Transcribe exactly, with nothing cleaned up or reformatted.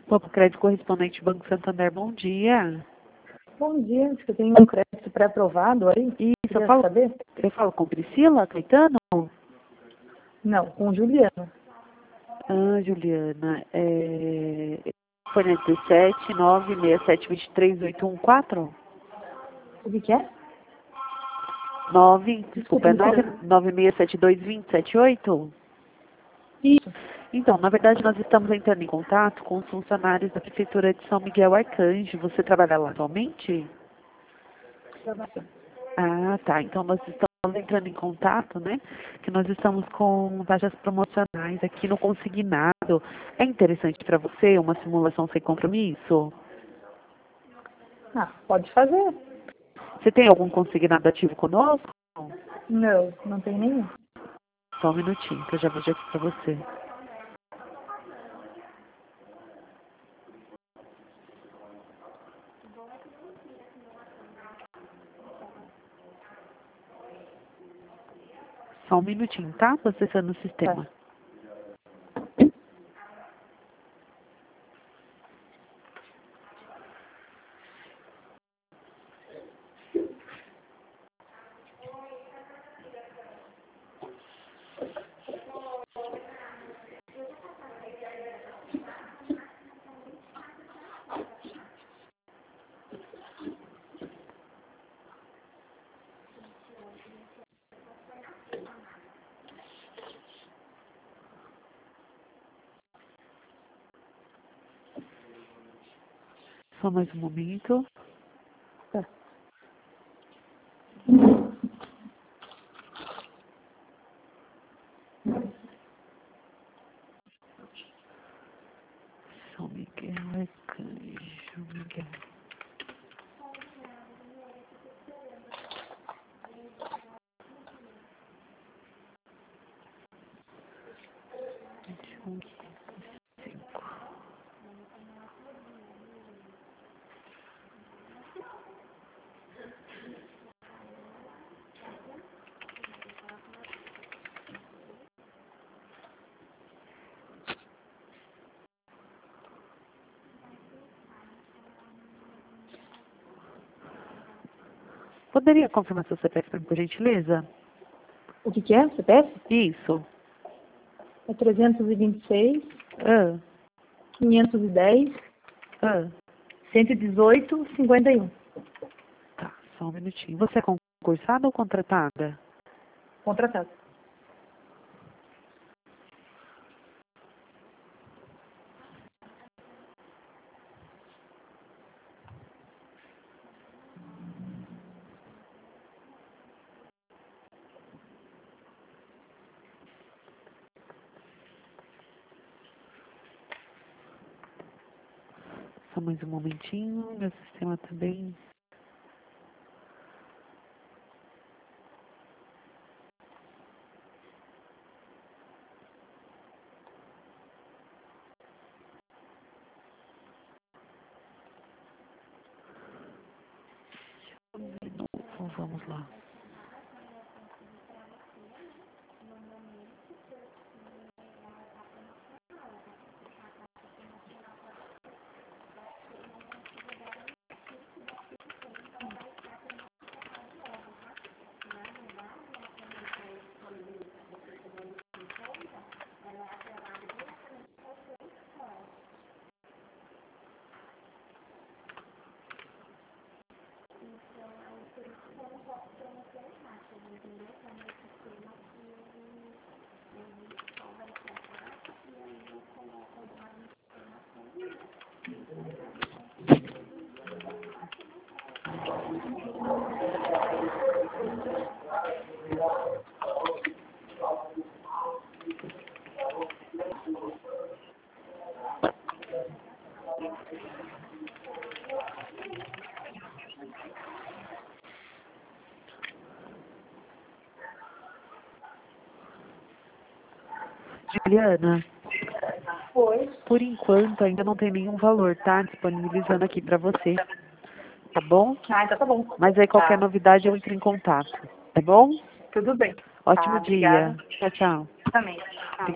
Pouco Crédito Correspondente Banco Santander, bom dia. Bom dia, acho que eu tenho um crédito pré-aprovado aí. Isso, eu Queria falo, saber? eu falo com Priscila, Caetano? Não, com Juliana. Ah, Juliana, é... Foi nesse sete nove seis sete dois três oito um quatro? O que que é? nove, desculpa, é Desculpa, não sei. nove seis sete dois dois zero sete oito? Isso. Então, na verdade, nós estamos entrando em contato com os funcionários da Prefeitura de São Miguel Arcanjo. Você trabalha lá atualmente? Ah, tá. Então, nós estamos entrando em contato, né? Que nós estamos com taxas promocionais aqui no consignado. É interessante para você uma simulação sem compromisso? Ah, pode fazer. Você tem algum consignado ativo conosco? Não, não tem nenhum. Só um minutinho, que eu já vejo aqui para você. Só um minutinho, tá? Tô acessando o sistema. Tá. Só mais um momento. Tá. São Miguel Arcanjo, Miguel. vinte e um, cinco. Poderia confirmar seu C P F para mim, por gentileza? O que que é? C P F? Isso. É trezentos e vinte e seis, Ah, quinhentos e dez, ah. cento e dezoito, cinquenta e um. Tá, só um minutinho. Você é concursada ou contratada? Contratado. Só mais um momentinho. Meu sistema também. De novo, vamos lá. Juliana, Foi. por enquanto ainda não tem nenhum valor, tá? Disponibilizando aqui para você. Tá bom? Ah, então tá bom. Mas aí qualquer Tá. novidade eu entro em contato. Tá bom? Tudo bem. Ótimo Tá, dia. obrigada. Tchau, tchau. Também.